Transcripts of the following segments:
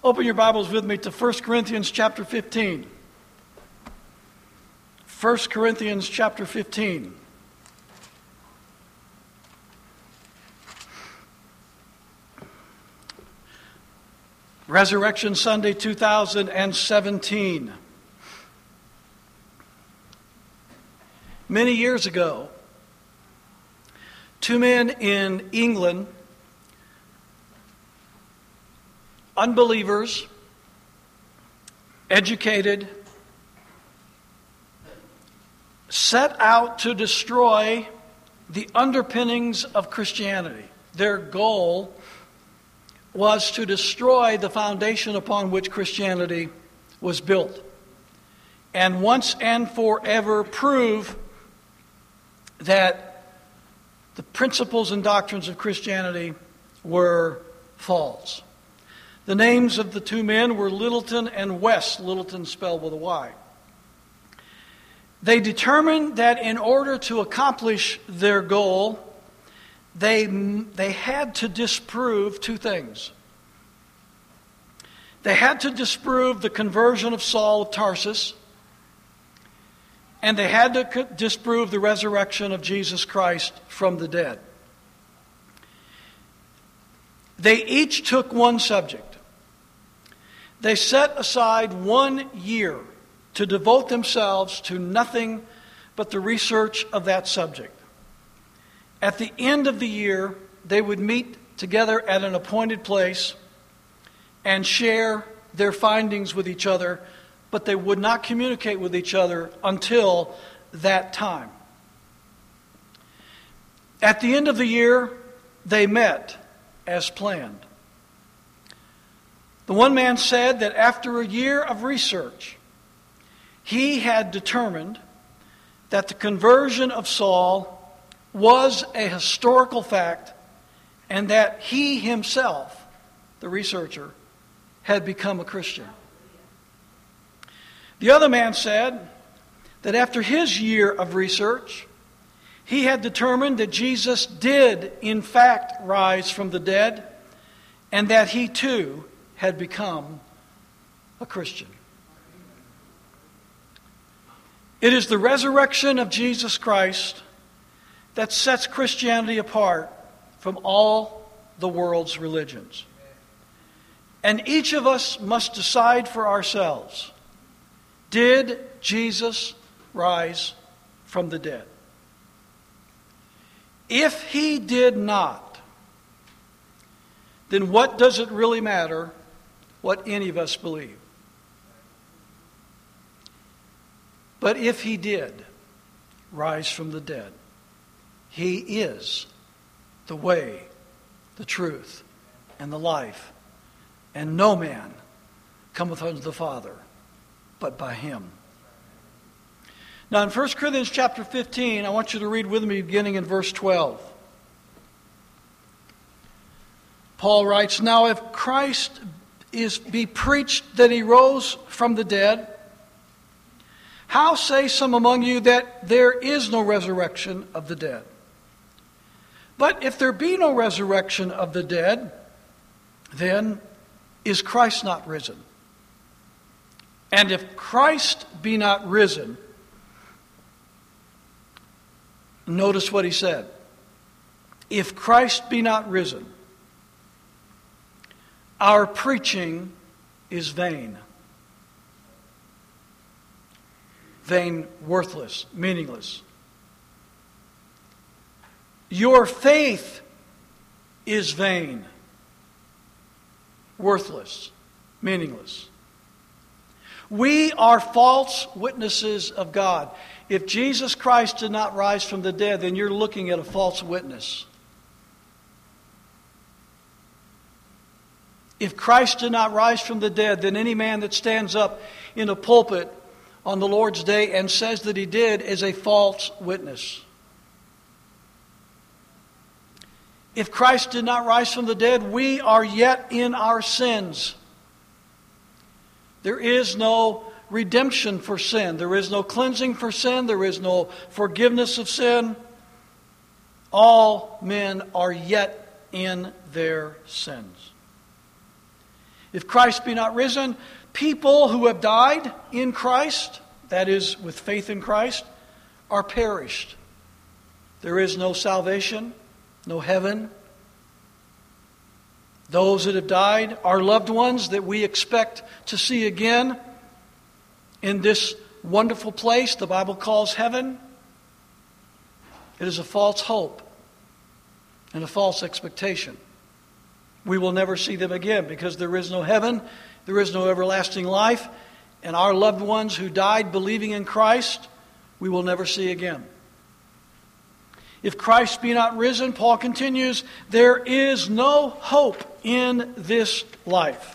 Open your Bibles with me to 1 Corinthians chapter 15. 1 Corinthians chapter 15. Resurrection Sunday 2017. Many years ago, two men in England, unbelievers, educated, set out to destroy the underpinnings of Christianity. Their goal was to destroy the foundation upon which Christianity was built, and once and forever prove that the principles and doctrines of Christianity were false. The names of the two men were Littleton and West, Littleton spelled with a Y. They determined that in order to accomplish their goal, they had to disprove two things. They had to disprove the conversion of Saul of Tarsus, and they had to disprove the resurrection of Jesus Christ from the dead. They each took one subject. They set aside 1 year to devote themselves to nothing but the research of that subject. At the end of the year, they would meet together at an appointed place and share their findings with each other, but they would not communicate with each other until that time. At the end of the year, they met as planned. The one man said that after a year of research, he had determined that the conversion of Saul was a historical fact and that he himself, the researcher, had become a Christian. The other man said that after his year of research, he had determined that Jesus did in fact rise from the dead and that he too had become a Christian. It is the resurrection of Jesus Christ that sets Christianity apart from all the world's religions. And each of us must decide for ourselves, did Jesus rise from the dead? If he did not, then what does it really matter what any of us believe? But if he did rise from the dead, he is the way, the truth, and the life, and no man cometh unto the Father but by him. Now in 1 Corinthians chapter 15, I want you to read with me beginning in verse 12. Paul writes, "Now if Christ be preached that he rose from the dead, how say some among you that there is no resurrection of the dead? But if there be no resurrection of the dead, then is Christ not risen? And if Christ be not risen," notice what he said, "if Christ be not risen, our preaching is vain." Vain, worthless, meaningless. "Your faith is vain, worthless, meaningless." We are false witnesses of God. If Jesus Christ did not rise from the dead, then you're looking at a false witness. If Christ did not rise from the dead, then any man that stands up in a pulpit on the Lord's day and says that he did is a false witness. If Christ did not rise from the dead, we are yet in our sins. There is no redemption for sin. There is no cleansing for sin. There is no forgiveness of sin. All men are yet in their sins. If Christ be not risen, people who have died in Christ, that is, with faith in Christ, are perished. There is no salvation, no heaven. Those that have died are loved ones that we expect to see again in this wonderful place the Bible calls heaven. It is a false hope and a false expectation. We will never see them again because there is no heaven, there is no everlasting life, and our loved ones who died believing in Christ, we will never see again. If Christ be not risen, Paul continues, there is no hope in this life.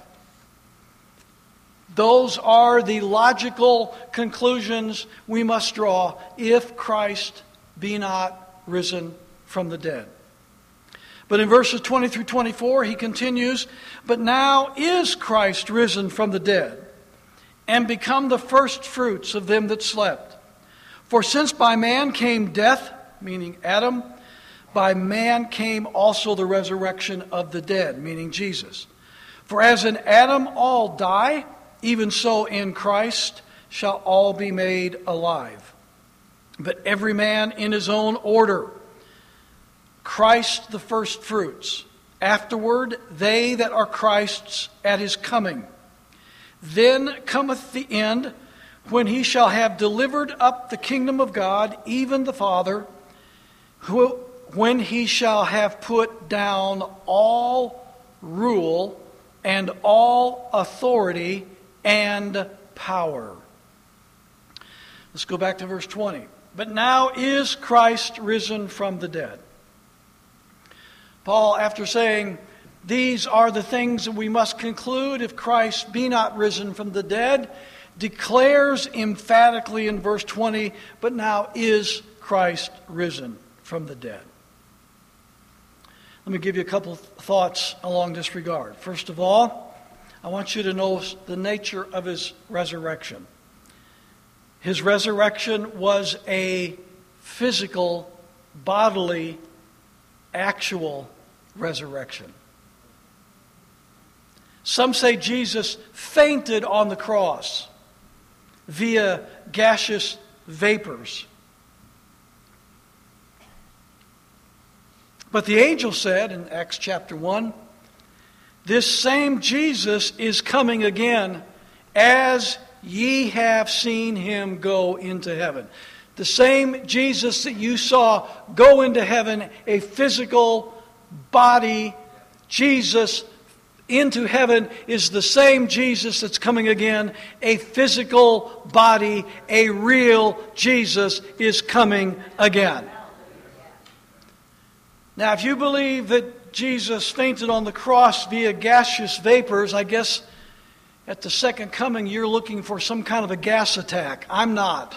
Those are the logical conclusions we must draw if Christ be not risen from the dead. But in verses 20 through 24, he continues, but now is Christ risen from the dead, and become the first fruits of them that slept. For since by man came death, meaning Adam, by man came also the resurrection of the dead, meaning Jesus. For as in Adam all die, even so in Christ shall all be made alive. But every man in his own order. Christ the first fruits. Afterward, they that are Christ's at his coming. Then cometh the end, when he shall have delivered up the kingdom of God, even the Father, when he shall have put down all rule and all authority and power. Let's go back to verse 20. But now is Christ risen from the dead. Paul, after saying, these are the things that we must conclude if Christ be not risen from the dead, declares emphatically in verse 20, but now is Christ risen from the dead. Let me give you a couple thoughts along this regard. First of all, I want you to know the nature of his resurrection. His resurrection was a physical, bodily, actual resurrection. Some say Jesus fainted on the cross via gaseous vapors. But the angel said in Acts chapter 1, this same Jesus is coming again, as ye have seen him go into heaven. The same Jesus that you saw go into heaven, a physical body Jesus into heaven, is the same Jesus that's coming again. A physical body, a real Jesus is coming again. Now, if you believe that Jesus fainted on the cross via gaseous vapors, I guess at the second coming you're looking for some kind of a gas attack. I'm not.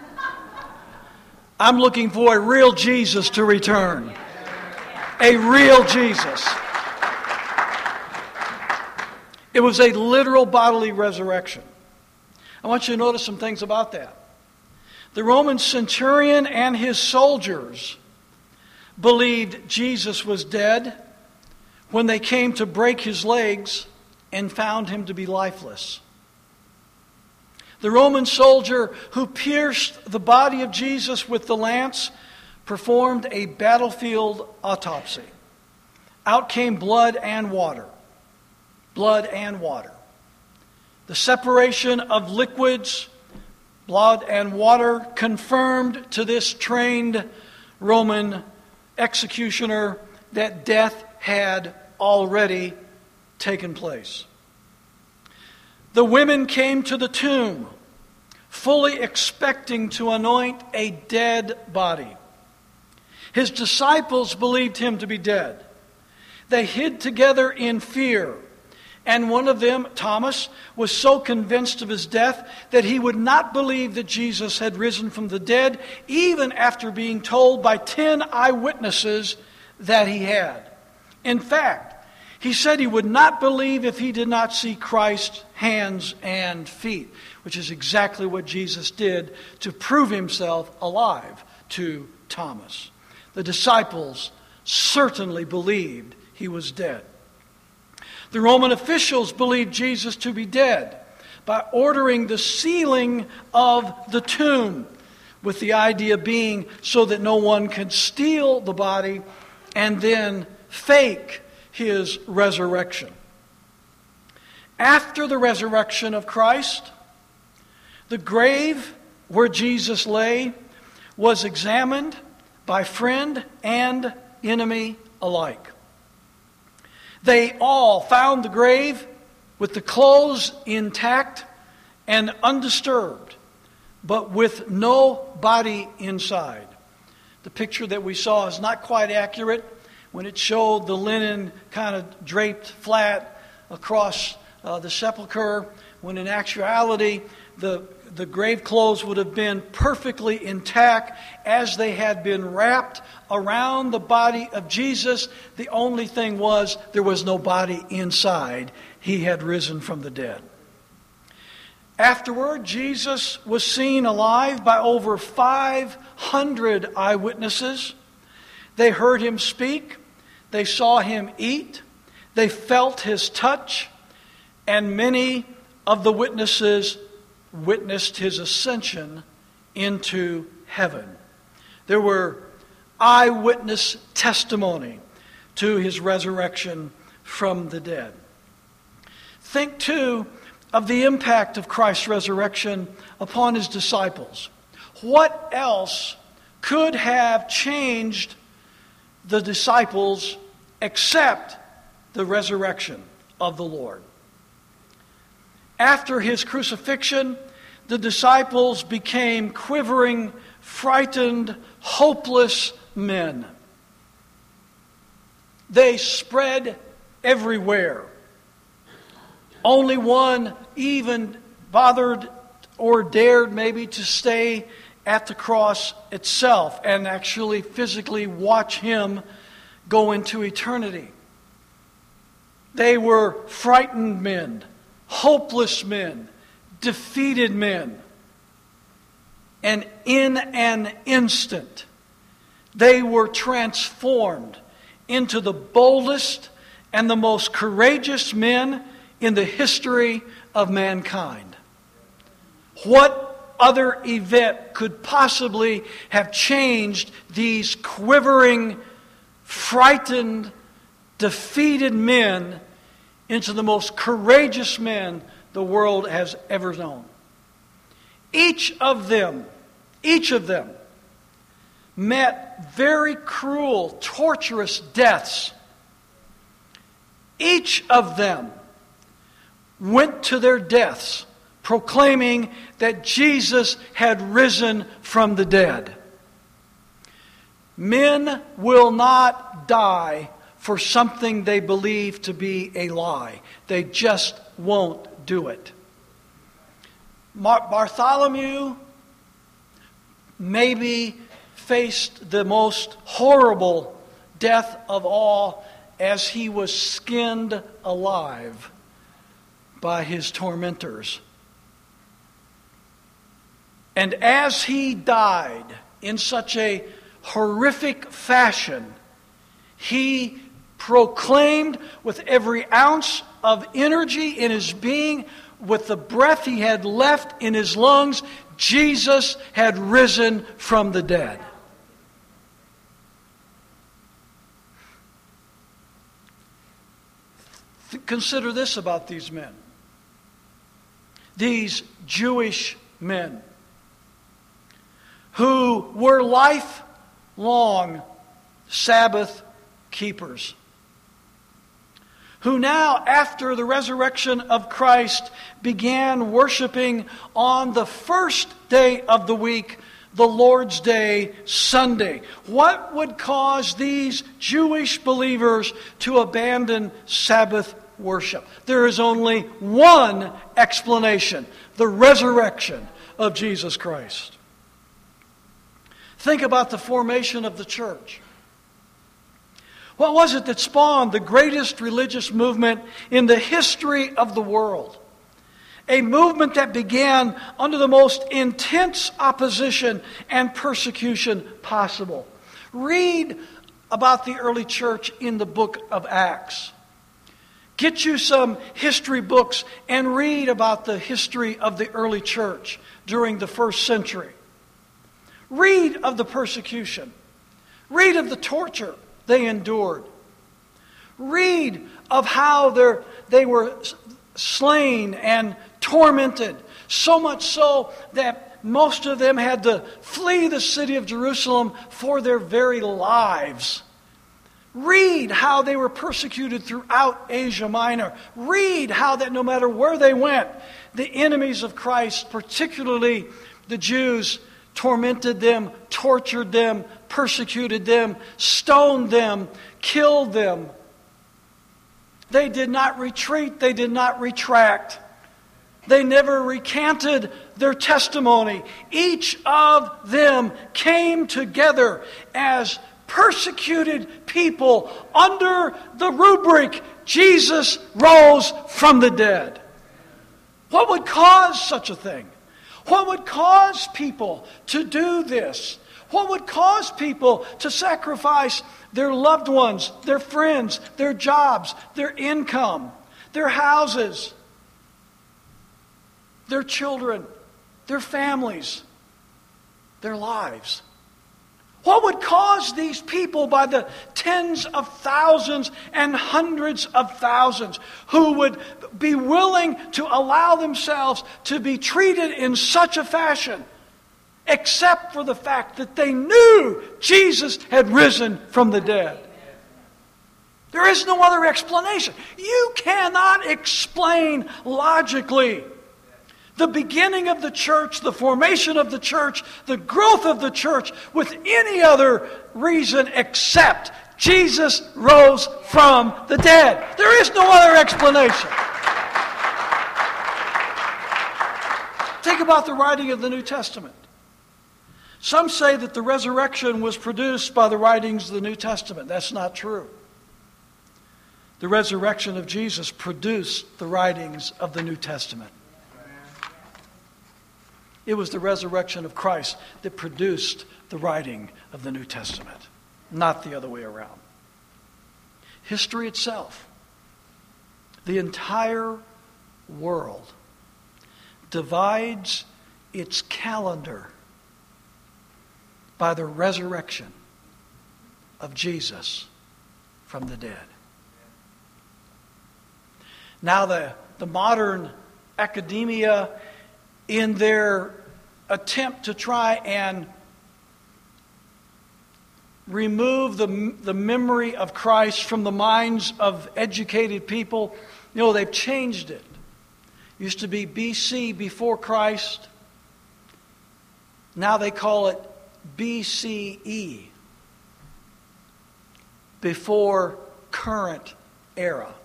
I'm looking for a real Jesus to return. A real Jesus. It was a literal bodily resurrection. I want you to notice some things about that. The Roman centurion and his soldiers believed Jesus was dead when they came to break his legs and found him to be lifeless. The Roman soldier who pierced the body of Jesus with the lance performed a battlefield autopsy. Out came blood and water. Blood and water. The separation of liquids, blood and water, confirmed to this trained Roman executioner that death had already taken place. The women came to the tomb, fully expecting to anoint a dead body. His disciples believed him to be dead. They hid together in fear. And one of them, Thomas, was so convinced of his death that he would not believe that Jesus had risen from the dead, even after being told by 10 eyewitnesses that he had. In fact, he said he would not believe if he did not see Christ's hands and feet, which is exactly what Jesus did to prove himself alive to Thomas. The disciples certainly believed he was dead. The Roman officials believed Jesus to be dead by ordering the sealing of the tomb, with the idea being so that no one could steal the body and then fake his resurrection. After the resurrection of Christ, the grave where Jesus lay was examined by friend and enemy alike. They all found the grave with the clothes intact and undisturbed, but with no body inside. The picture that we saw is not quite accurate when it showed the linen kind of draped flat across the sepulcher, when in actuality the grave clothes would have been perfectly intact as they had been wrapped around the body of Jesus. The only thing was there was no body inside. He had risen from the dead. Afterward, Jesus was seen alive by over 500 eyewitnesses. They heard him speak. They saw him eat. They felt his touch. And many of the witnesses witnessed his ascension into heaven. There were eyewitness testimony to his resurrection from the dead. Think, too, of the impact of Christ's resurrection upon his disciples. What else could have changed the disciples except the resurrection of the Lord? After his crucifixion, the disciples became quivering, frightened, hopeless men. They spread everywhere. Only one even bothered or dared maybe to stay at the cross itself and actually physically watch him go into eternity. They were frightened men, hopeless men, defeated men. And in an instant, they were transformed into the boldest and the most courageous men in the history of mankind. What other event could possibly have changed these quivering, frightened, defeated men into the most courageous men the world has ever known? Each of them met very cruel, torturous deaths. Each of them went to their deaths proclaiming that Jesus had risen from the dead. Men will not die for something they believe to be a lie. They just won't do it. Bartholomew maybe faced the most horrible death of all as he was skinned alive by his tormentors. And as he died in such a horrific fashion, he proclaimed with every ounce of energy in his being, with the breath he had left in his lungs, Jesus had risen from the dead. Consider this about these men. These Jewish men who were lifelong Sabbath keepers, who now, after the resurrection of Christ, began worshiping on the first day of the week, the Lord's Day, Sunday. What would cause these Jewish believers to abandon Sabbath worship? There is only one explanation: the resurrection of Jesus Christ. Think about the formation of the church. What was it that spawned the greatest religious movement in the history of the world? A movement that began under the most intense opposition and persecution possible. Read about the early church in the book of Acts. Get you some history books and read about the history of the early church during the first century. Read of the persecution. Read of the torture they endured. Read of how they were slain and tormented, so much so that most of them had to flee the city of Jerusalem for their very lives. Read how they were persecuted throughout Asia Minor. Read how that no matter where they went, the enemies of Christ, particularly the Jews, tormented them, tortured them, persecuted them, stoned them, killed them. They did not retreat. They did not retract. They never recanted their testimony. Each of them came together as persecuted people under the rubric, Jesus rose from the dead. What would cause such a thing? What would cause people to do this? What would cause people to sacrifice their loved ones, their friends, their jobs, their income, their houses, their children, their families, their lives? What would cause these people by the tens of thousands and hundreds of thousands who would be willing to allow themselves to be treated in such a fashion, except for the fact that they knew Jesus had risen from the dead? There is no other explanation. You cannot explain logically the beginning of the church, the formation of the church, the growth of the church with any other reason except Jesus rose from the dead. There is no other explanation. Think about the writing of the New Testament. Some say that the resurrection was produced by the writings of the New Testament. That's not true. The resurrection of Jesus produced the writings of the New Testament. It was the resurrection of Christ that produced the writing of the New Testament, not the other way around. History itself, the entire world, divides its calendar by the resurrection of Jesus from the dead. Now the modern academia, in their attempt to try and remove the memory of Christ from the minds of educated people, they've changed it. It used to be BC, before Christ. Now they call it BCE, before current era.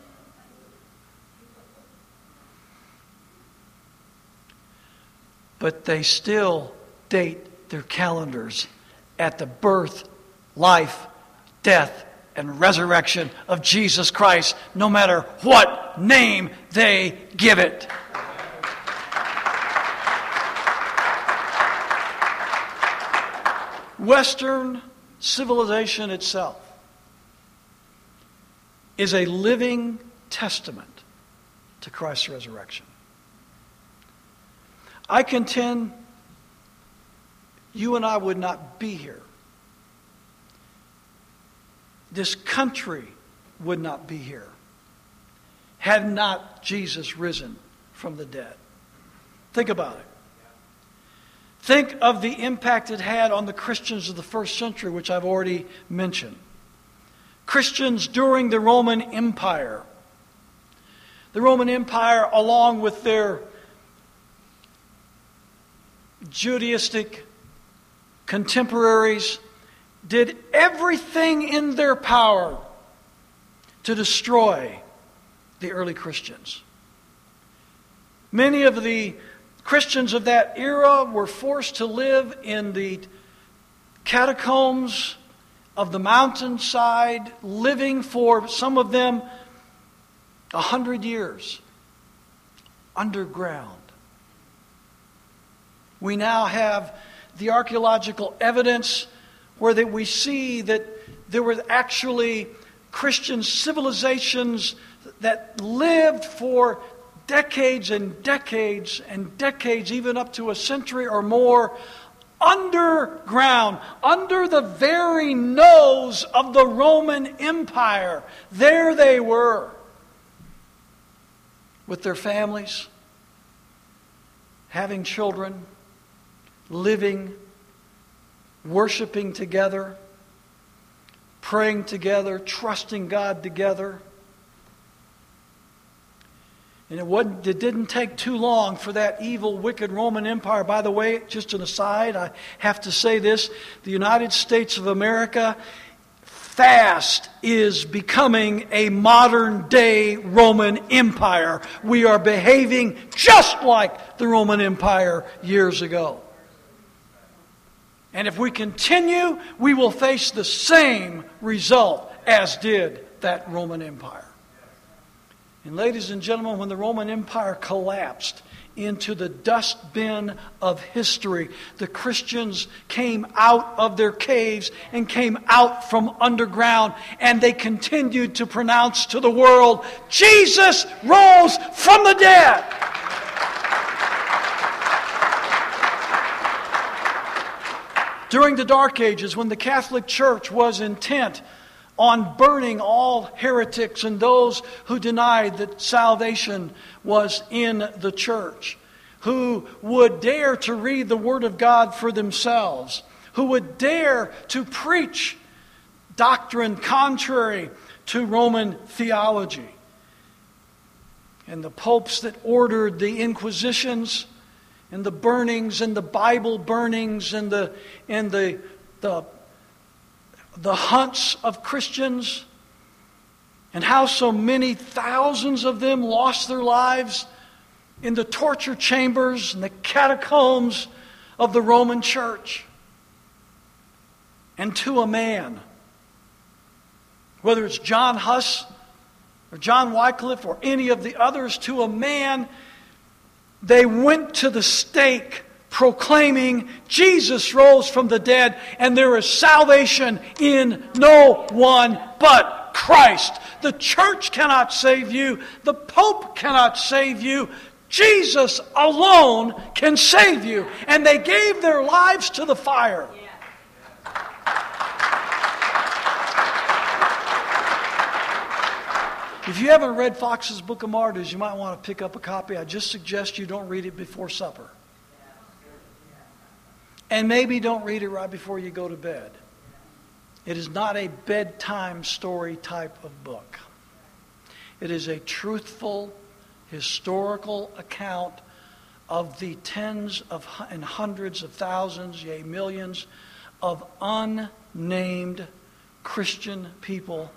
But they still date their calendars at the birth, life, death, and resurrection of Jesus Christ, no matter what name they give it. Western civilization itself is a living testament to Christ's resurrection. I contend you and I would not be here. This country would not be here had not Jesus risen from the dead. Think about it. Think of the impact it had on the Christians of the first century, which I've already mentioned. Christians during the Roman Empire. The Roman Empire, along with their Judaistic contemporaries, did everything in their power to destroy the early Christians. Many of the Christians of that era were forced to live in the catacombs of the mountainside, living for some of them 100 years underground. We now have the archaeological evidence where we see that there were actually Christian civilizations that lived for decades and decades and decades, even up to a century or more, underground, under the very nose of the Roman Empire. There they were, with their families, having children, living, worshiping together, praying together, trusting God together. And it didn't take too long for that evil, wicked Roman Empire. By the way, just an aside, I have to say this. The United States of America fast is becoming a modern-day Roman Empire. We are behaving just like the Roman Empire years ago. And if we continue, we will face the same result as did that Roman Empire. And ladies and gentlemen, when the Roman Empire collapsed into the dustbin of history, the Christians came out of their caves and came out from underground, and they continued to pronounce to the world, Jesus rose from the dead. During the Dark Ages, when the Catholic Church was intent on burning all heretics and those who denied that salvation was in the church, who would dare to read the Word of God for themselves, who would dare to preach doctrine contrary to Roman theology. And the popes that ordered the Inquisitions and the burnings and the Bible burnings and the hunts of Christians, and how so many thousands of them lost their lives in the torture chambers and the catacombs of the Roman Church. And to a man, whether it's John Huss or John Wycliffe or any of the others, to a man, they went to the stake proclaiming Jesus rose from the dead, and there is salvation in no one but Christ. The church cannot save you. The Pope cannot save you. Jesus alone can save you. And they gave their lives to the fire. If you haven't read Fox's Book of Martyrs, you might want to pick up a copy. I just suggest you don't read it before supper. And maybe don't read it right before you go to bed. It is not a bedtime story type of book. It is a truthful, historical account of the tens of and hundreds of thousands, yea, millions of unnamed Christian people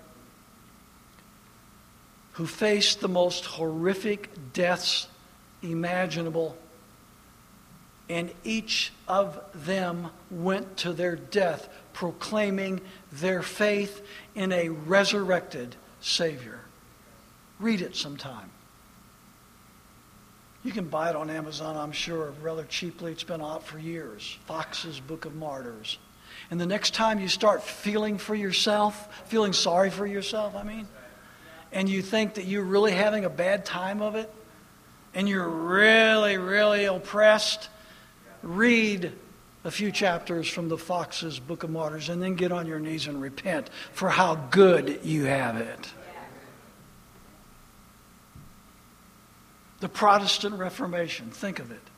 who faced the most horrific deaths imaginable. And each of them went to their death proclaiming their faith in a resurrected Savior. Read it sometime. You can buy it on Amazon, I'm sure, rather cheaply. It's been out for years. Fox's Book of Martyrs. And the next time you start feeling sorry for yourself, and you think that you're really having a bad time of it, and you're really, really oppressed, read a few chapters from the Fox's Book of Martyrs and then get on your knees and repent for how good you have it. The Protestant Reformation, think of it.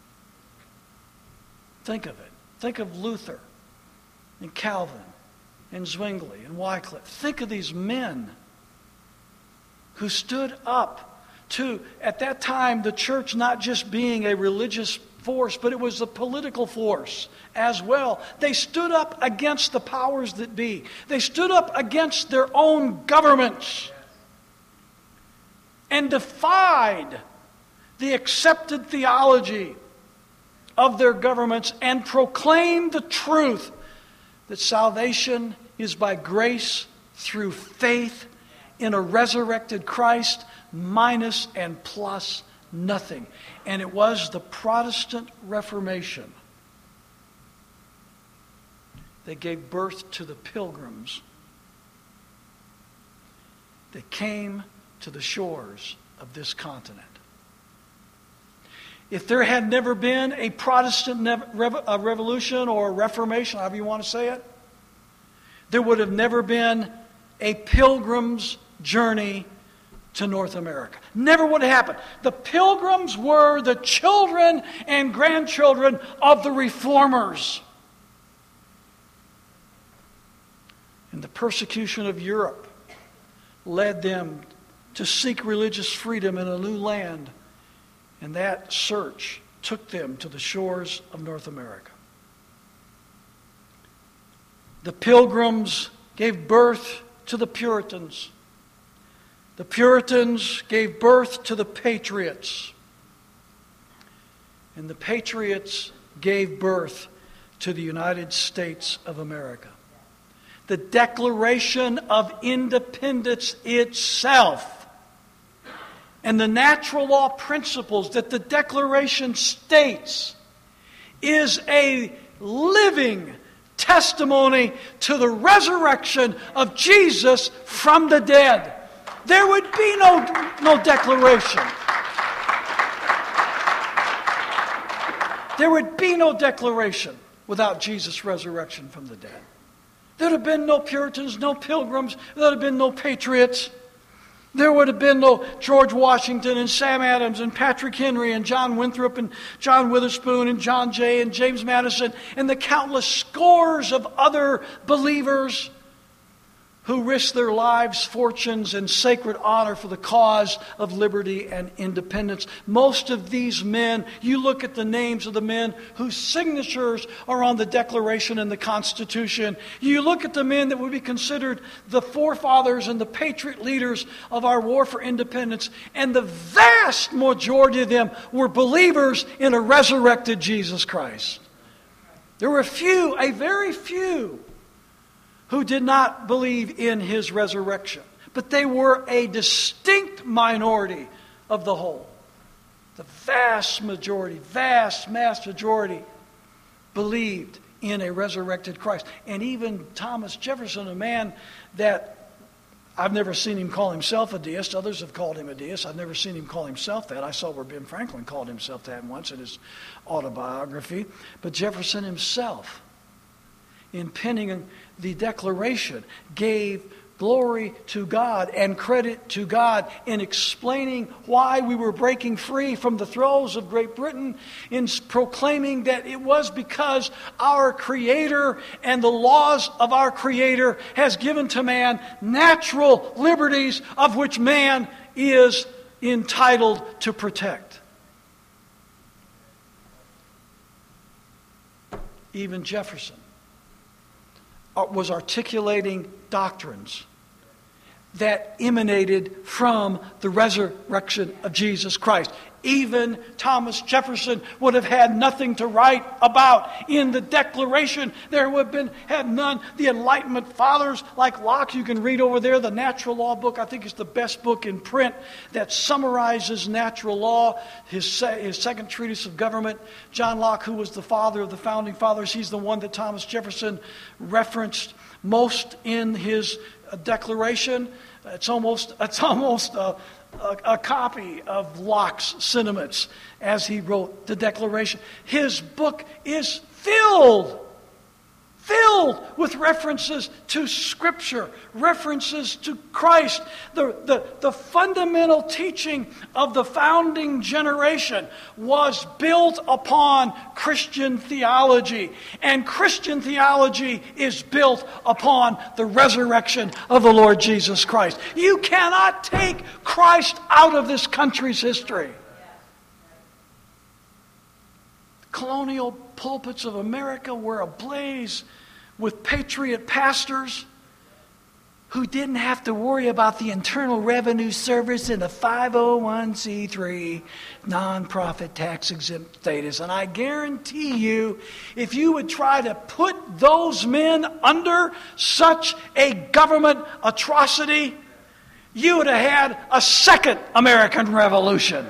Think of it. Think of Luther and Calvin and Zwingli and Wycliffe. Think of these men who stood up to, at that time, the church not just being a religious force, but it was a political force as well. They stood up against the powers that be. They stood up against their own governments and defied the accepted theology of their governments and proclaimed the truth that salvation is by grace through faith in a resurrected Christ, minus and plus nothing. And it was the Protestant Reformation that gave birth to the Pilgrims that came to the shores of this continent. If there had never been a Protestant revolution or a Reformation, however you want to say it, there would have never been a pilgrim's journey to North America. Never would have happened. The Pilgrims were the children and grandchildren of the Reformers. And the persecution of Europe led them to seek religious freedom in a new land. And that search took them to the shores of North America. The Pilgrims gave birth to the Puritans. The Puritans gave birth to the Patriots. And the Patriots gave birth to the United States of America. The Declaration of Independence itself and the natural law principles that the Declaration states is a living testimony to the resurrection of Jesus from the dead. There would be no declaration. There would be no declaration without Jesus' resurrection from the dead. There would have been no Puritans, no Pilgrims. There would have been no Patriots. There would have been no George Washington and Sam Adams and Patrick Henry and John Winthrop and John Witherspoon and John Jay and James Madison and the countless scores of other believers who risked their lives, fortunes, and sacred honor for the cause of liberty and independence. Most of these men, you look at the names of the men whose signatures are on the Declaration and the Constitution. You look at the men that would be considered the forefathers and the patriot leaders of our war for independence, and the vast majority of them were believers in a resurrected Jesus Christ. There were a very few, who did not believe in his resurrection. But they were a distinct minority of the whole. The vast mass majority believed in a resurrected Christ. And even Thomas Jefferson, a man that I've never seen him call himself a deist. Others have called him a deist. I've never seen him call himself that. I saw where Ben Franklin called himself that once in his autobiography. But Jefferson himself, in penning the Declaration, gave glory to God and credit to God in explaining why we were breaking free from the throes of Great Britain, in proclaiming that it was because our Creator and the laws of our Creator has given to man natural liberties of which man is entitled to protect. Even Jefferson was articulating doctrines that emanated from the resurrection of Jesus Christ. Even Thomas Jefferson would have had nothing to write about in the Declaration. There would have had none. The Enlightenment Fathers like Locke, you can read over there, the Natural Law book. I think it's the best book in print that summarizes natural law. His second treatise of government. John Locke, who was the father of the founding fathers, he's the one that Thomas Jefferson referenced most in his Declaration. It's almost a copy of Locke's sentiments as he wrote the Declaration. His book is filled with references to Scripture, references to Christ. The fundamental teaching of the founding generation was built upon Christian theology. And Christian theology is built upon the resurrection of the Lord Jesus Christ. You cannot take Christ out of this country's history. Colonial pulpits of America were ablaze with patriot pastors who didn't have to worry about the Internal Revenue Service and the 501c3 nonprofit tax-exempt status. And I guarantee you, if you would try to put those men under such a government atrocity, you would have had a second American Revolution.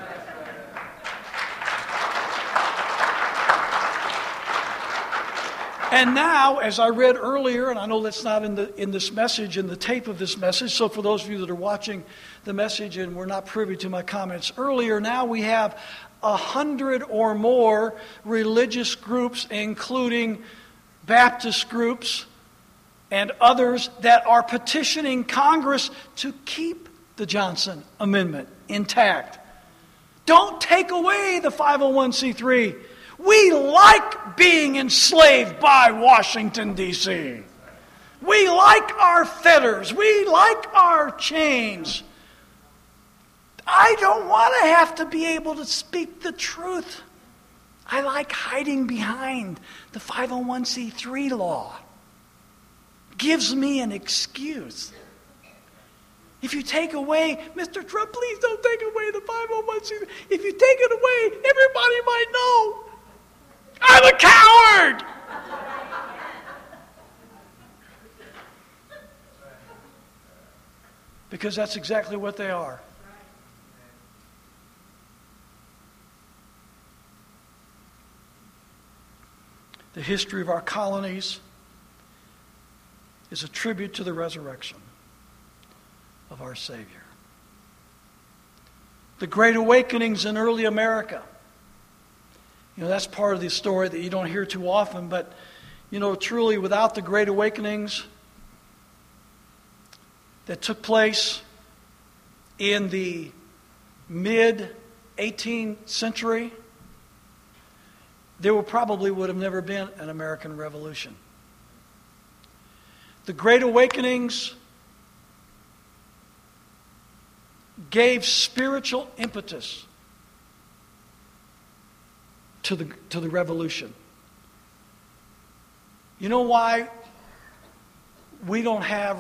And now, as I read earlier, and I know that's not in this message, in the tape of this message, so for those of you that are watching the message and were not privy to my comments earlier, now we have 100 or more religious groups, including Baptist groups and others, that are petitioning Congress to keep the Johnson Amendment intact. Don't take away the 501c3. We like being enslaved by Washington, D.C. We like our fetters. We like our chains. I don't want to have to be able to speak the truth. I like hiding behind the 501c3 law. Gives me an excuse. If you take away, Mr. Trump, please don't take away the 501c3. If you take it away, everybody might know I'm a coward. Because that's exactly what they are. The history of our colonies is a tribute to the resurrection of our Savior. The Great Awakenings in early America. That's part of the story that you don't hear too often, but, truly without the Great Awakenings that took place in the mid-18th century, there probably would have never been an American Revolution. The Great Awakenings gave spiritual impetus to the revolution. You know why we don't have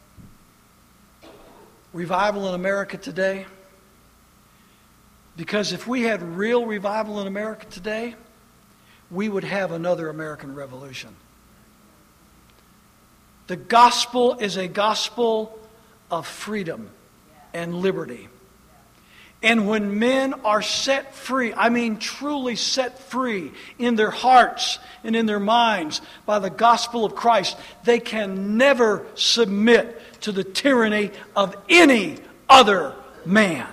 revival in America today? Because if we had real revival in America today, we would have another American Revolution. The gospel is a gospel of freedom and liberty. And when men are set free, I mean truly set free in their hearts and in their minds by the gospel of Christ, they can never submit to the tyranny of any other man.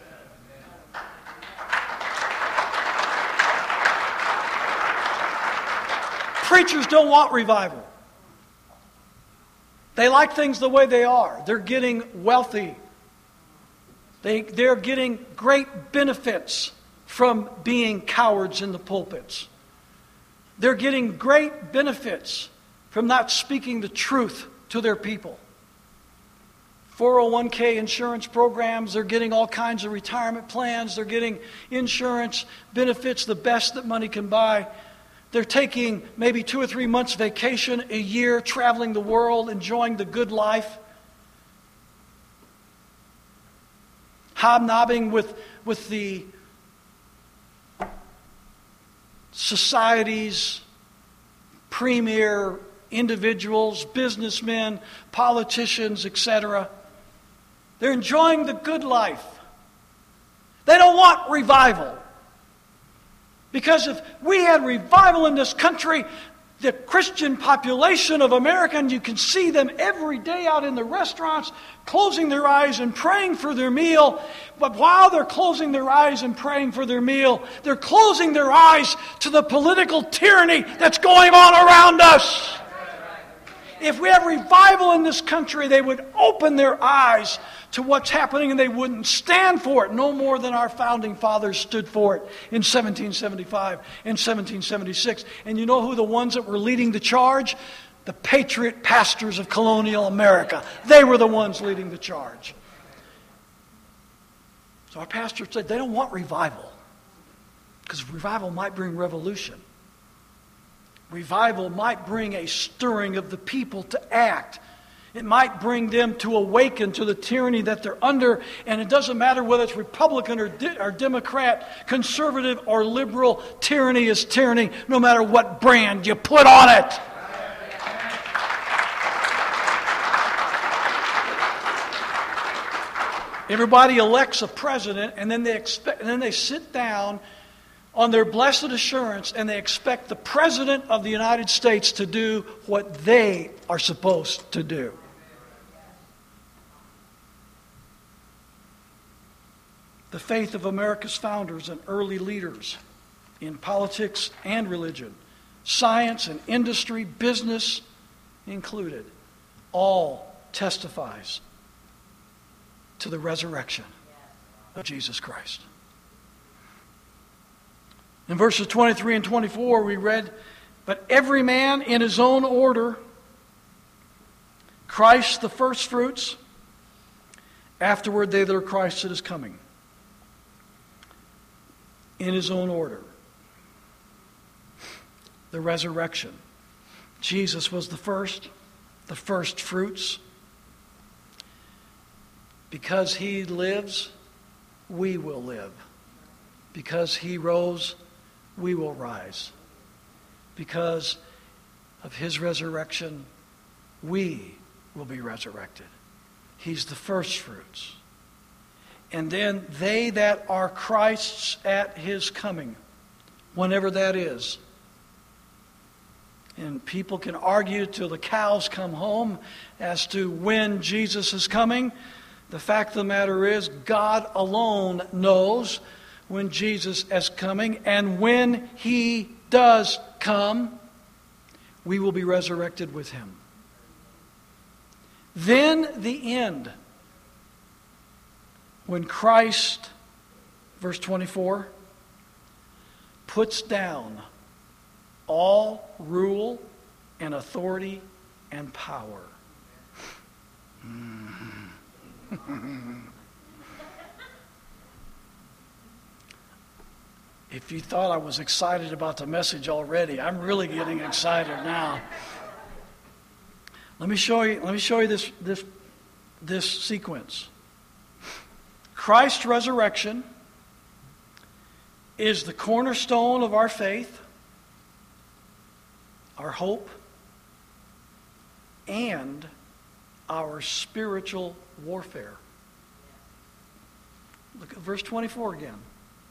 Preachers don't want revival. They like things the way they are. They're getting wealthy. They're getting great benefits from being cowards in the pulpits. They're getting great benefits from not speaking the truth to their people. 401k insurance programs, they're getting all kinds of retirement plans, they're getting insurance benefits, the best that money can buy. They're taking maybe 2 or 3 months vacation a year, traveling the world, enjoying the good life. Hobnobbing with the society's premier individuals, businessmen, politicians, etc. They're enjoying the good life. They don't want revival. Because if we had revival in this country, the Christian population of America, and you can see them every day out in the restaurants, closing their eyes and praying for their meal. But while they're closing their eyes and praying for their meal, they're closing their eyes to the political tyranny that's going on around us. If we have revival in this country, they would open their eyes to what's happening and they wouldn't stand for it no more than our founding fathers stood for it in 1775 and 1776. And you know who the ones that were leading the charge? The patriot pastors of colonial America. They were the ones leading the charge. So our pastor said they don't want revival because revival might bring revolution. Revival might bring a stirring of the people to act. It might bring them to awaken to the tyranny that they're under. And it doesn't matter whether it's Republican or Democrat, conservative or liberal. Tyranny is tyranny, no matter what brand you put on it. Everybody elects a president, and then they sit down on their blessed assurance, and they expect the President of the United States to do what they are supposed to do. The faith of America's founders and early leaders in politics and religion, science and industry, business included, all testifies to the resurrection of Jesus Christ. In verses 23 and 24 we read, "But every man in his own order, Christ the firstfruits, afterward they that are Christ at his coming." In his own order. The resurrection. Jesus was the first fruits. Because he lives, we will live. Because he rose, we will rise. Because of his resurrection, we will be resurrected. He's the first fruits. And then they that are Christ's at his coming, whenever that is. And people can argue till the cows come home as to when Jesus is coming. The fact of the matter is, God alone knows when Jesus is coming. And when he does come, we will be resurrected with him. Then the end. When Christ, verse 24, puts down all rule and authority and power. If you thought I was excited about the message already, I'm really getting excited now. Let me show you this sequence. Christ's resurrection is the cornerstone of our faith, our hope, and our spiritual warfare. Look at verse 24 again.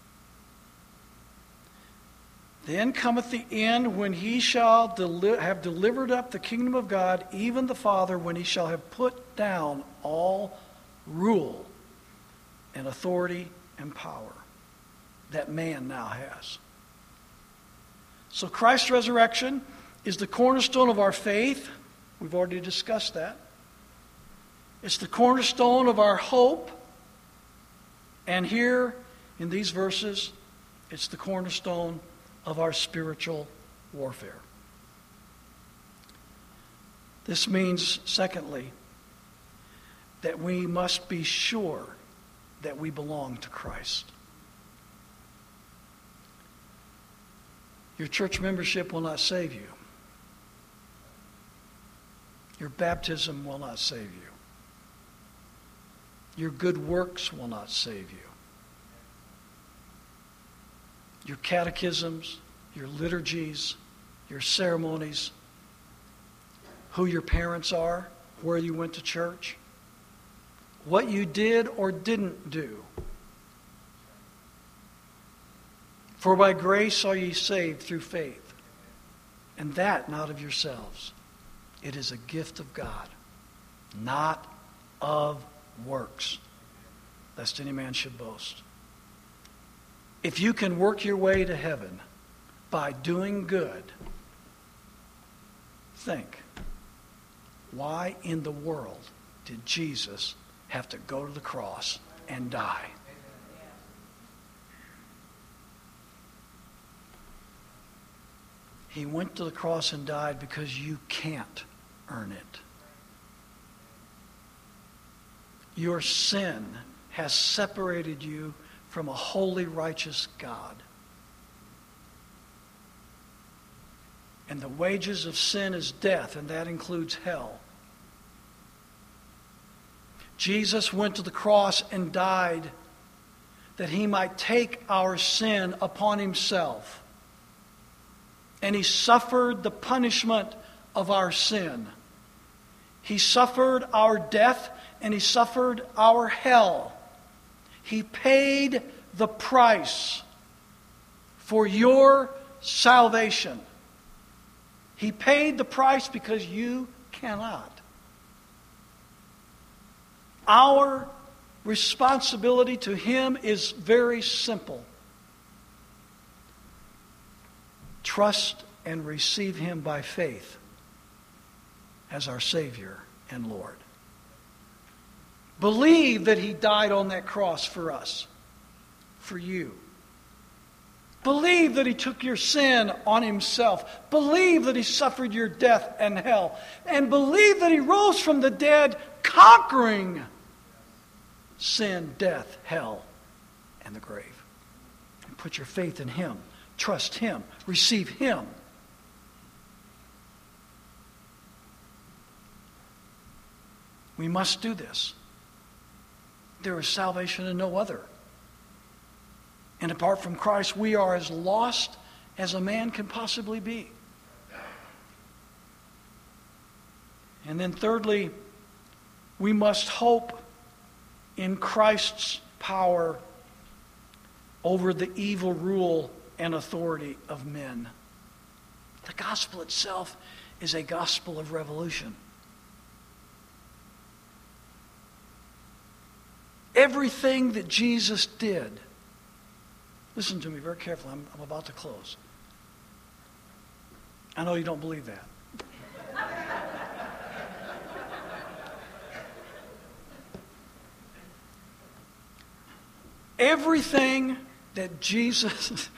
Then cometh the end, when he shall have delivered up the kingdom of God, even the Father, when he shall have put down all rule and authority and power that man now has. So Christ's resurrection is the cornerstone of our faith. We've already discussed that. It's the cornerstone of our hope. And here in these verses, it's the cornerstone of our spiritual warfare. This means, secondly, that we must be sure that we belong to Christ. Your church membership will not save you. Your baptism will not save you. Your good works will not save you. Your catechisms, your liturgies, your ceremonies, who your parents are, where you went to church, what you did or didn't do. For by grace are ye saved through faith, and that not of yourselves. It is a gift of God, not of works, lest any man should boast. If you can work your way to heaven by doing good, think, why in the world did Jesus have to go to the cross and die? He went to the cross and died because you can't earn it. Your sin has separated you from a holy, righteous God. And the wages of sin is death, and that includes hell. Jesus went to the cross and died that he might take our sin upon himself. And he suffered the punishment of our sin. He suffered our death, and he suffered our hell. He paid the price for your salvation. He paid the price because you cannot. Our responsibility to Him is very simple. Trust and receive Him by faith as our Savior and Lord. Believe that He died on that cross for us, for you. Believe that He took your sin on Himself. Believe that He suffered your death and hell. And believe that He rose from the dead, conquering sin, death, hell, and the grave. And put your faith in Him. Trust Him. Receive Him. We must do this. There is salvation in no other. And apart from Christ, we are as lost as a man can possibly be. And then thirdly, we must hope in Christ's power over the evil rule and authority of men. The gospel itself is a gospel of revolution. Everything that Jesus did, listen to me very carefully, I'm about to close. I know you don't believe that. Everything that Jesus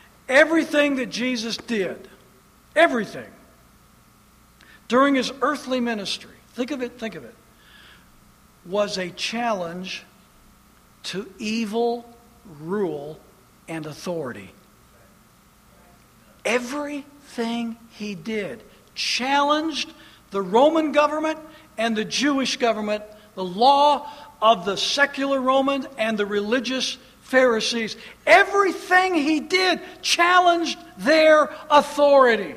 did, everything, during His earthly ministry, think of it, was a challenge to evil rule and authority. Everything He did challenged the Roman government and the Jewish government, the law of the secular Roman and the religious Pharisees. Everything He did challenged their authority.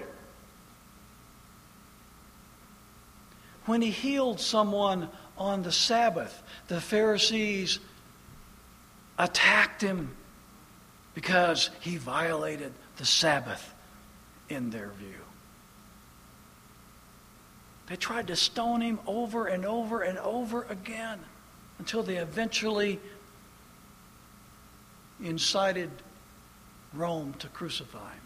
When He healed someone on the Sabbath, the Pharisees attacked Him because He violated the Sabbath in their view. They tried to stone Him over and over and over again until they eventually incited Rome to crucify Him.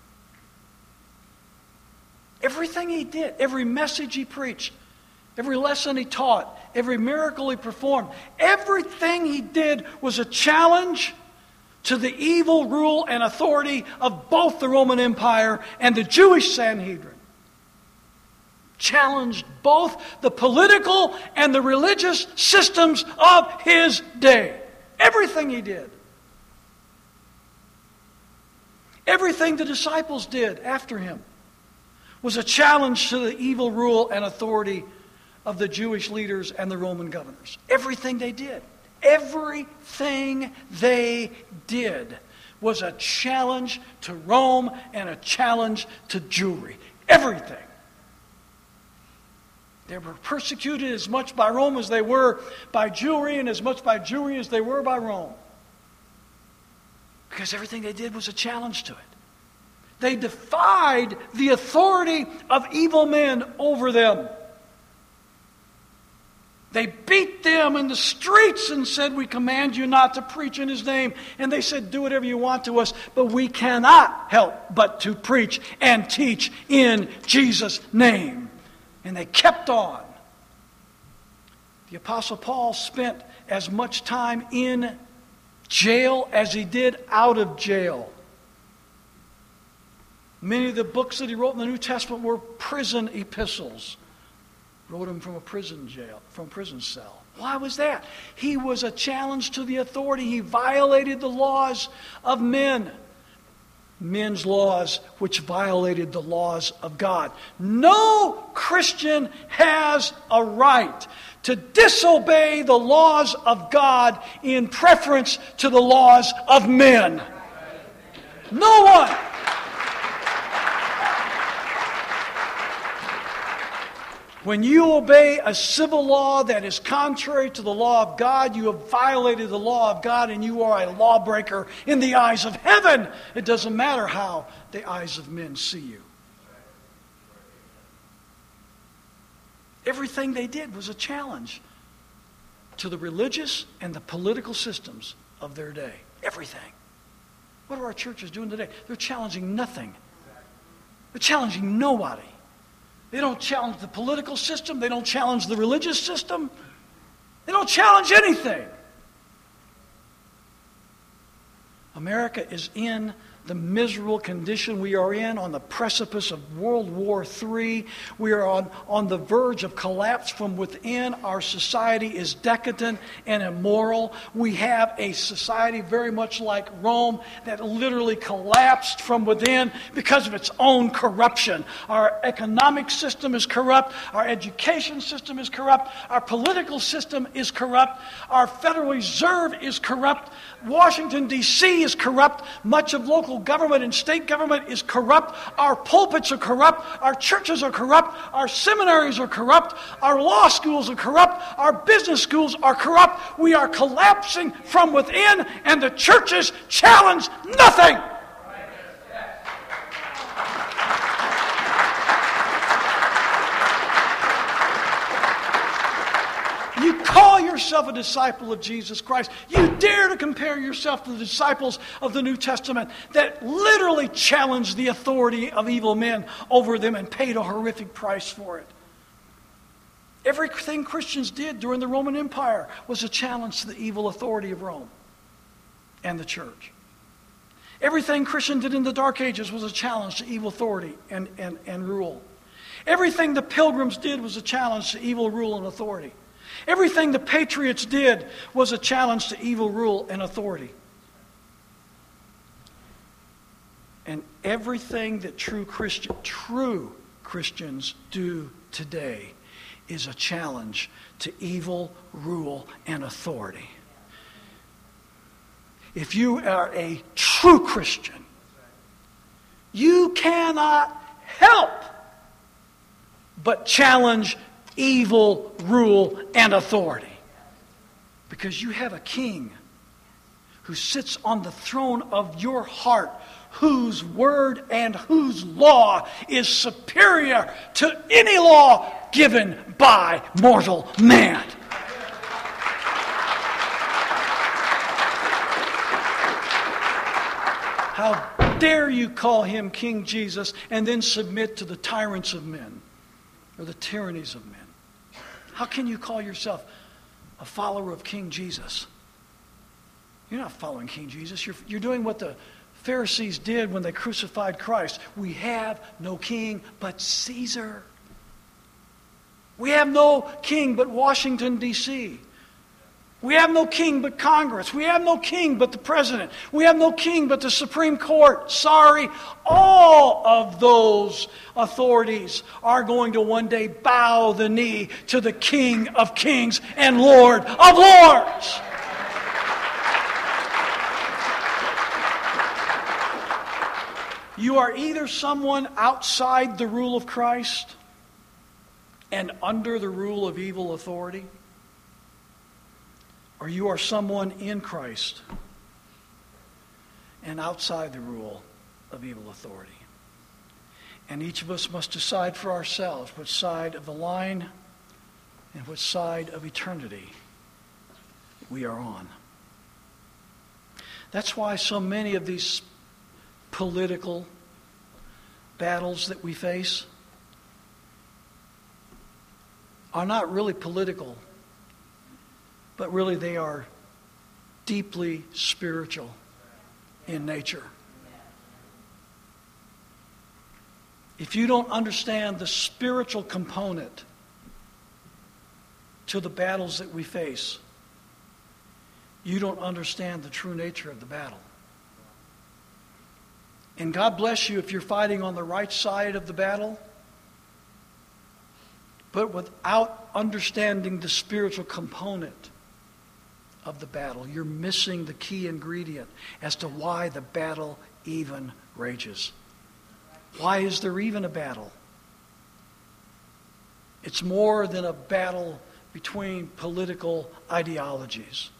Everything He did, every message He preached, every lesson He taught, every miracle He performed, everything He did was a challenge to the evil rule and authority of both the Roman Empire and the Jewish Sanhedrin. Challenged both the political and the religious systems of His day. Everything He did. Everything the disciples did after Him was a challenge to the evil rule and authority of the Jewish leaders and the Roman governors. Everything they did. Everything they did was a challenge to Rome and a challenge to Jewry. Everything. They were persecuted as much by Rome as they were by Jewry, and as much by Jewry as they were by Rome. Because everything they did was a challenge to it. They defied the authority of evil men over them. They beat them in the streets and said, "We command you not to preach in His name." And they said, "Do whatever you want to us, but we cannot help but to preach and teach in Jesus' name." And they kept on. The Apostle Paul spent as much time in jail as he did out of jail. Many of the books that he wrote in the New Testament were prison epistles. Wrote them from a prison cell. Why was that? He was a challenge to the authority. He violated the laws of men. Men's laws which violated the laws of God. No Christian has a right to disobey the laws of God in preference to the laws of men. No one. When you obey a civil law that is contrary to the law of God, you have violated the law of God and you are a lawbreaker in the eyes of heaven. It doesn't matter how the eyes of men see you. Everything they did was a challenge to the religious and the political systems of their day. Everything. What are our churches doing today? They're challenging nothing. They're challenging nobody. They don't challenge the political system. They don't challenge the religious system. They don't challenge anything. America is in the miserable condition we are in, on the precipice of World War III. We are on the verge of collapse from within. Our society is decadent and immoral. We have a society very much like Rome that literally collapsed from within because of its own corruption. Our economic system is corrupt. Our education system is corrupt. Our political system is corrupt. Our Federal Reserve is corrupt. Washington, D.C. is corrupt. Much of local government and state government is corrupt. Our pulpits are corrupt. Our churches are corrupt. Our seminaries are corrupt. Our law schools are corrupt. Our business schools are corrupt. We are collapsing from within, and the churches challenge nothing. You call yourself a disciple of Jesus Christ. You dare to compare yourself to the disciples of the New Testament that literally challenged the authority of evil men over them and paid a horrific price for it. Everything Christians did during the Roman Empire was a challenge to the evil authority of Rome and the church. Everything Christians did in the Dark Ages was a challenge to evil authority and rule. Everything the Pilgrims did was a challenge to evil rule and authority. Everything the patriots did was a challenge to evil rule and authority. And everything that true Christians do today is a challenge to evil rule and authority. If you are a true Christian, you cannot help but challenge evil rule and authority. Because you have a king who sits on the throne of your heart, whose word and whose law is superior to any law given by mortal man. How dare you call him King Jesus and then submit to the tyrants of men or the tyrannies of men? How can you call yourself a follower of King Jesus? You're not following King Jesus. You're doing what the Pharisees did when they crucified Christ. We have no king but Caesar. We have no king but Washington, D.C. We have no king but Congress. We have no king but the president. We have no king but the Supreme Court. Sorry, all of those authorities are going to one day bow the knee to the King of Kings and Lord of Lords. You are either someone outside the rule of Christ and under the rule of evil authority, or you are someone in Christ and outside the rule of evil authority. And each of us must decide for ourselves which side of the line and which side of eternity we are on. That's why so many of these political battles that we face are not really political, but really they are deeply spiritual in nature. If you don't understand the spiritual component to the battles that we face, you don't understand the true nature of the battle. And God bless you if you're fighting on the right side of the battle, but without understanding the spiritual component of the battle, you're missing the key ingredient as to why the battle even rages. Why is there even a battle? It's more than a battle between political ideologies.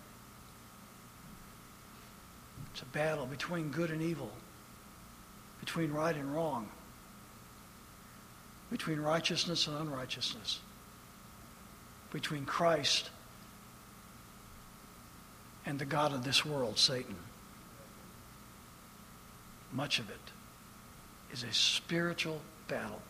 It's a battle between good and evil, between right and wrong, between righteousness and unrighteousness, between Christ and the god of this world, Satan. Much of it is a spiritual battle.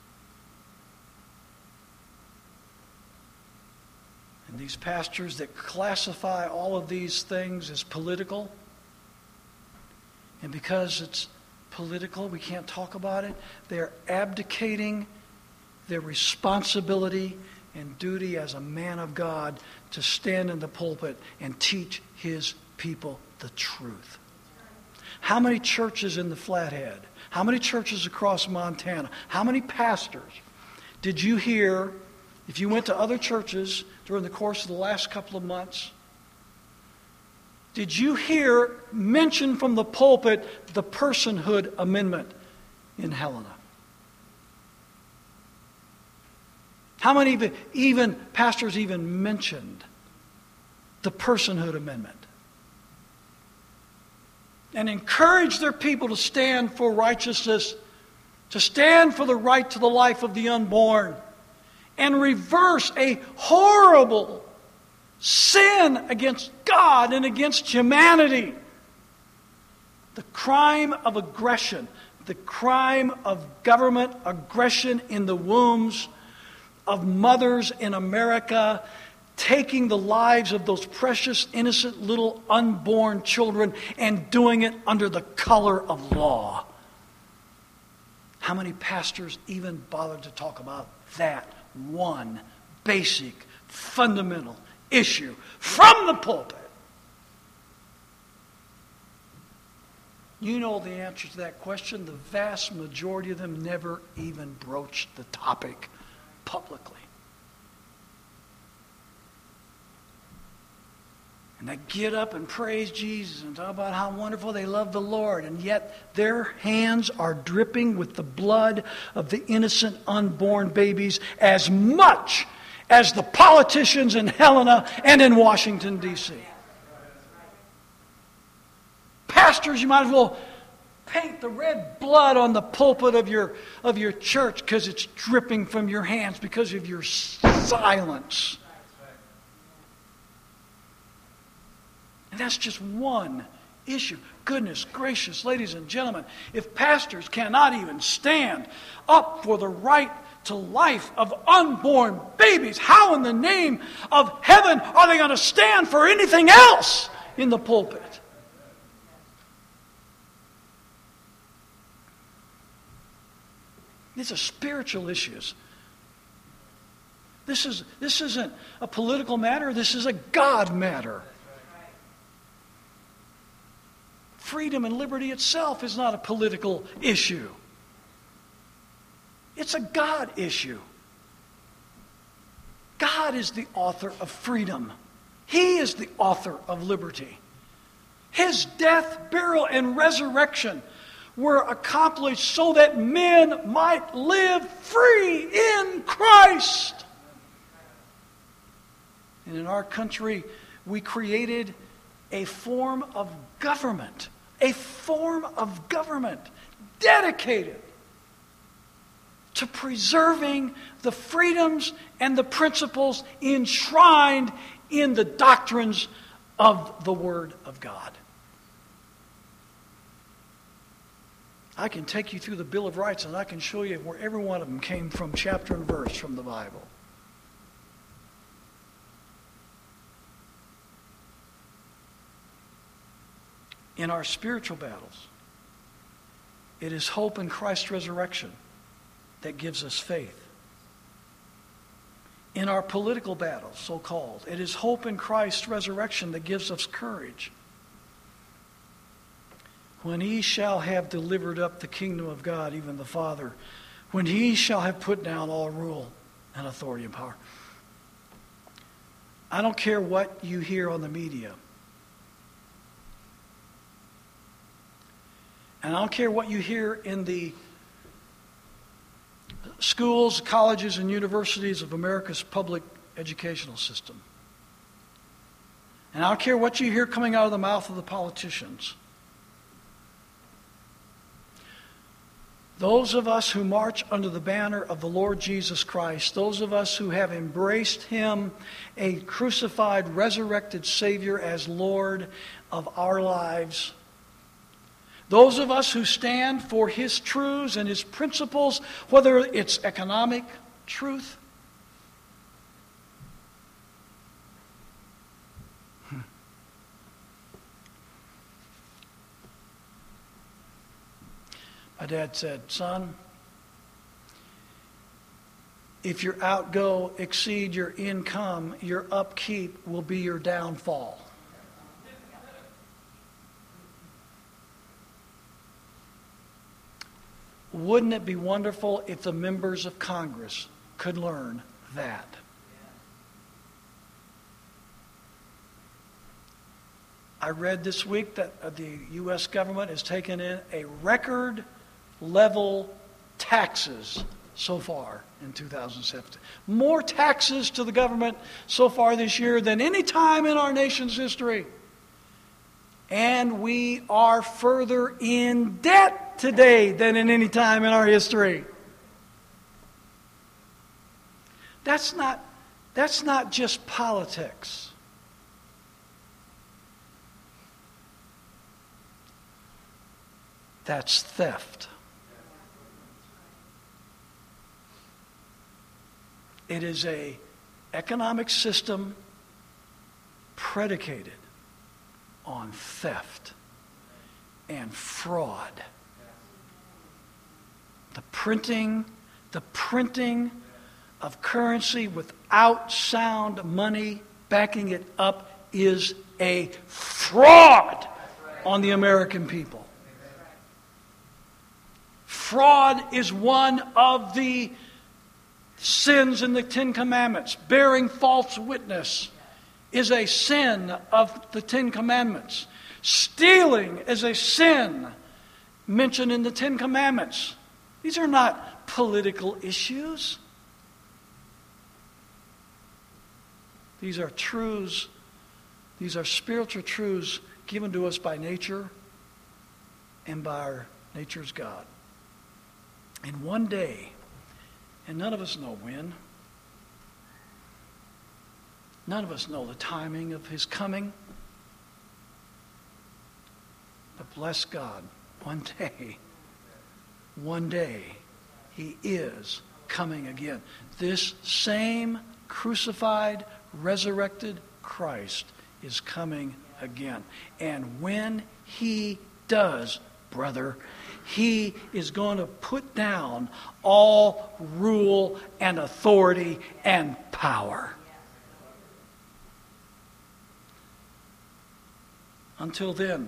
And these pastors that classify all of these things as political, and because it's political, we can't talk about it, they're abdicating their responsibility and duty as a man of God to stand in the pulpit and teach his people the truth. How many churches in the Flathead? How many churches across Montana? How many pastors did you hear, if you went to other churches during the course of the last couple of months, did you hear mentioned from the pulpit the personhood amendment in Helena? How many even pastors even mentioned the personhood amendment? And encourage their people to stand for righteousness, to stand for the right to the life of the unborn, and reverse a horrible sin against God and against humanity. The crime of aggression, the crime of government aggression in the wombs of mothers in America, taking the lives of those precious, innocent little unborn children and doing it under the color of law. How many pastors even bothered to talk about that one basic, fundamental issue from the pulpit? You know the answer to that question. The vast majority of them never even broached the topic publicly. And they get up and praise Jesus and talk about how wonderful they love the Lord. And yet their hands are dripping with the blood of the innocent unborn babies as much as the politicians in Helena and in Washington, D.C. Pastors, you might as well paint the red blood on the pulpit of your church because it's dripping from your hands because of your silence. And that's just one issue. Goodness gracious, ladies and gentlemen, if pastors cannot even stand up for the right to life of unborn babies, how in the name of heaven are they going to stand for anything else in the pulpit? These are spiritual issues. This isn't a political matter. This is a God matter. Freedom and liberty itself is not a political issue. It's a God issue. God is the author of freedom. He is the author of liberty. His death, burial, and resurrection were accomplished so that men might live free in Christ. And in our country, we created a form of government dedicated to preserving the freedoms and the principles enshrined in the doctrines of the Word of God. I can take you through the Bill of Rights and I can show you where every one of them came from, chapter and verse from the Bible. In our spiritual battles, it is hope in Christ's resurrection that gives us faith. In our political battles, so-called, it is hope in Christ's resurrection that gives us courage. When he shall have delivered up the kingdom of God, even the Father, when he shall have put down all rule and authority and power. I don't care what you hear on the media. And I don't care what you hear in the schools, colleges, and universities of America's public educational system. And I don't care what you hear coming out of the mouth of the politicians. Those of us who march under the banner of the Lord Jesus Christ, those of us who have embraced Him, a crucified, resurrected Savior, as Lord of our lives, those of us who stand for His truths and His principles, whether it's economic truth, my dad said, "Son, if your outgo exceed your income, your upkeep will be your downfall." Wouldn't it be wonderful if the members of Congress could learn that? I read this week that the U.S. government has taken in a record level taxes so far in 2017. More taxes to the government so far this year than any time in our nation's history. And we are further in debt today than in any time in our history. That's not just politics. That's theft. It is an economic system predicated on theft and fraud. The printing of currency without sound money backing it up is a fraud on the American people. Fraud is one of the sins in the Ten Commandments. Bearing false witness is a sin of the Ten Commandments. Stealing is a sin mentioned in the Ten Commandments. These are not political issues. These are truths. These are spiritual truths given to us by nature and by our nature's God. And one day, and none of us know when, none of us know the timing of His coming, but bless God, one day, He is coming again. This same crucified, resurrected Christ is coming again. And when He does, brother, He is going to put down all rule and authority and power. Until then,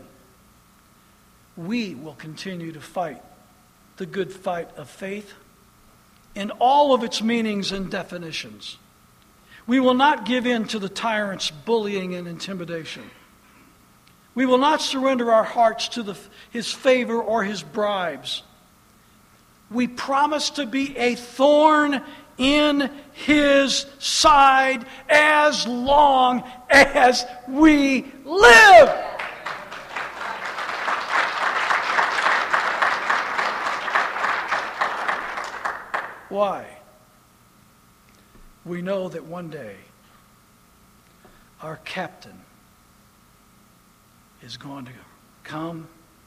we will continue to fight the good fight of faith in all of its meanings and definitions. We will not give in to the tyrant's bullying and intimidation. We will not surrender our hearts to his favor or his bribes. We promise to be a thorn in His side as long as we live. Why? We know that one day our captain is going to come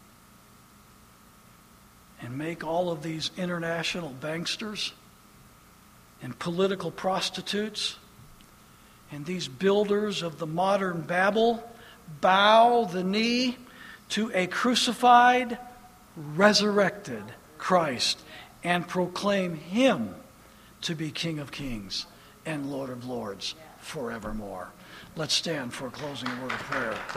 and make all of these international banksters and political prostitutes and these builders of the modern Babel bow the knee to a crucified, resurrected Christ and proclaim Him to be King of Kings and Lord of Lords forevermore. Let's stand for a closing word of prayer.